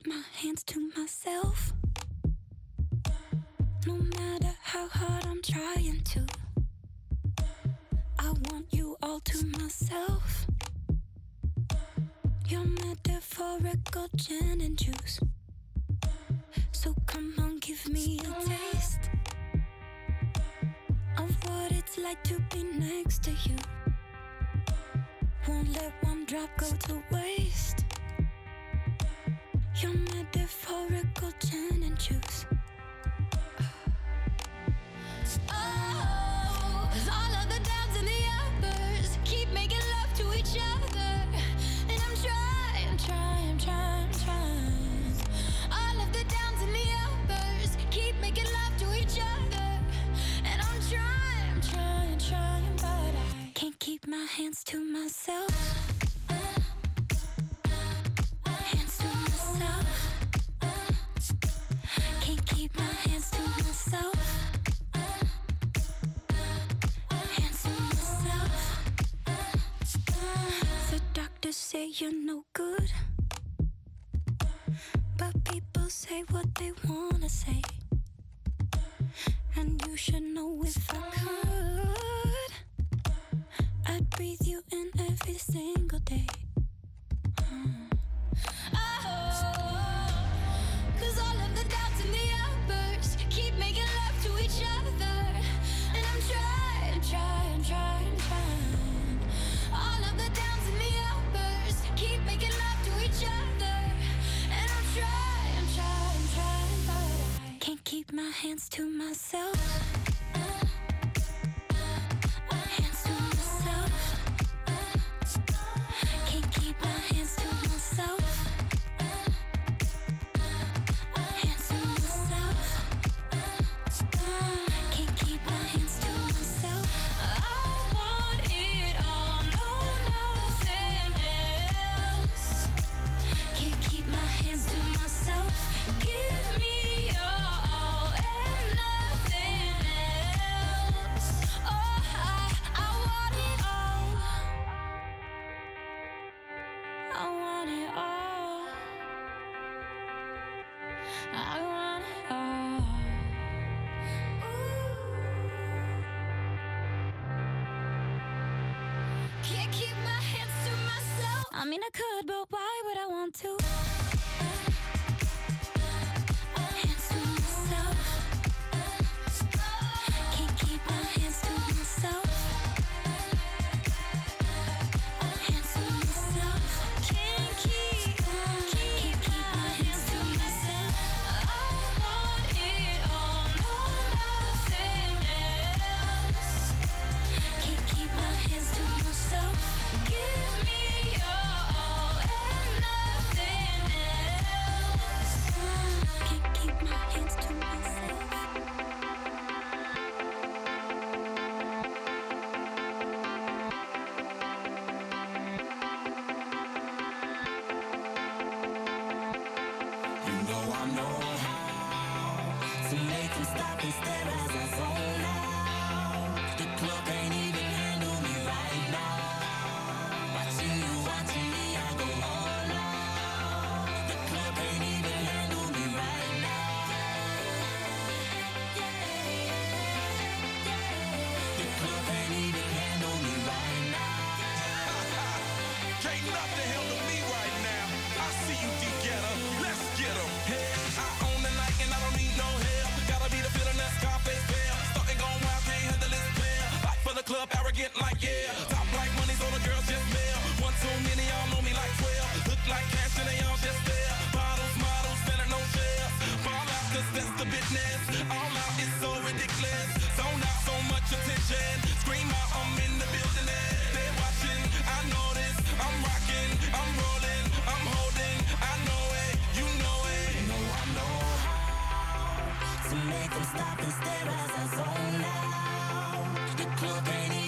my hands to myself. No matter how hard I'm trying to, I want you all to myself. Your metaphorical gin and juice. So come on, give me a taste of what it's like to be next to you. Won't let one drop go to waste. Your metaphorical gin and juice. Oh, 'cause all of the downs and the uppers keep making love to each other. And I'm trying. All of the downs and the uppers keep making love to each other. And I'm trying, but I can't keep my hands to myself. Hands to myself. Can't keep my hands to myself. Hands to myself. The doctors say you're no good, but people say what they wanna say. And you should know if I could, I'd breathe you in every single day. Oh, 'cause all of the downs and the uppers keep making love to each other. And I'm trying. All of the downs and the uppers keep making love to each other. And I'm trying, but I can't keep my hands to myself. Hands to myself. Can't keep my hands to myself. Hands to myself. Can't keep my hands to myself. I want it all, no, nothing else. Can't keep my hands to myself. Give me your all and nothing else. Oh, I want it all. I want it all. I want it all. Can't keep my hands to myself. I mean, I could, but why would I want to? Hands to myself. Can't keep my hands to myself. Hands to myself. Can't keep my hands to myself. I want it all, no, nothing else. Can't keep my hands to myself. Give me your all and nothing else. Can't keep my hands to myself. You know I know how to make them stop and stare as I zone out. The club can't even handle me right now. Watching me, I go all out. The club can't even handle me right now. The club can't even handle me right now. Can't nothing handle me right now. I see you, D-Getter. Let's get 'em. Hey, I own the night and I don't need no help. Gotta be the feeling that Scarface feel. Starting going wild, can't handle this pair. Back for the club, arrogant like yeah. Top like money, so the girls just mail. One too many, y'all know me like 12. Look like cash and they all just there. Bottles, models, spending no shares. Fall out, 'cause that's the business. All out is so ridiculous. Zone out, so much attention. Scream out, I'm in the building. They're watching, I know this. I'm rocking, I'm rolling, I'm holding. I know it, you know it. You know I know how to make them stop and stare as I zone out. The club can't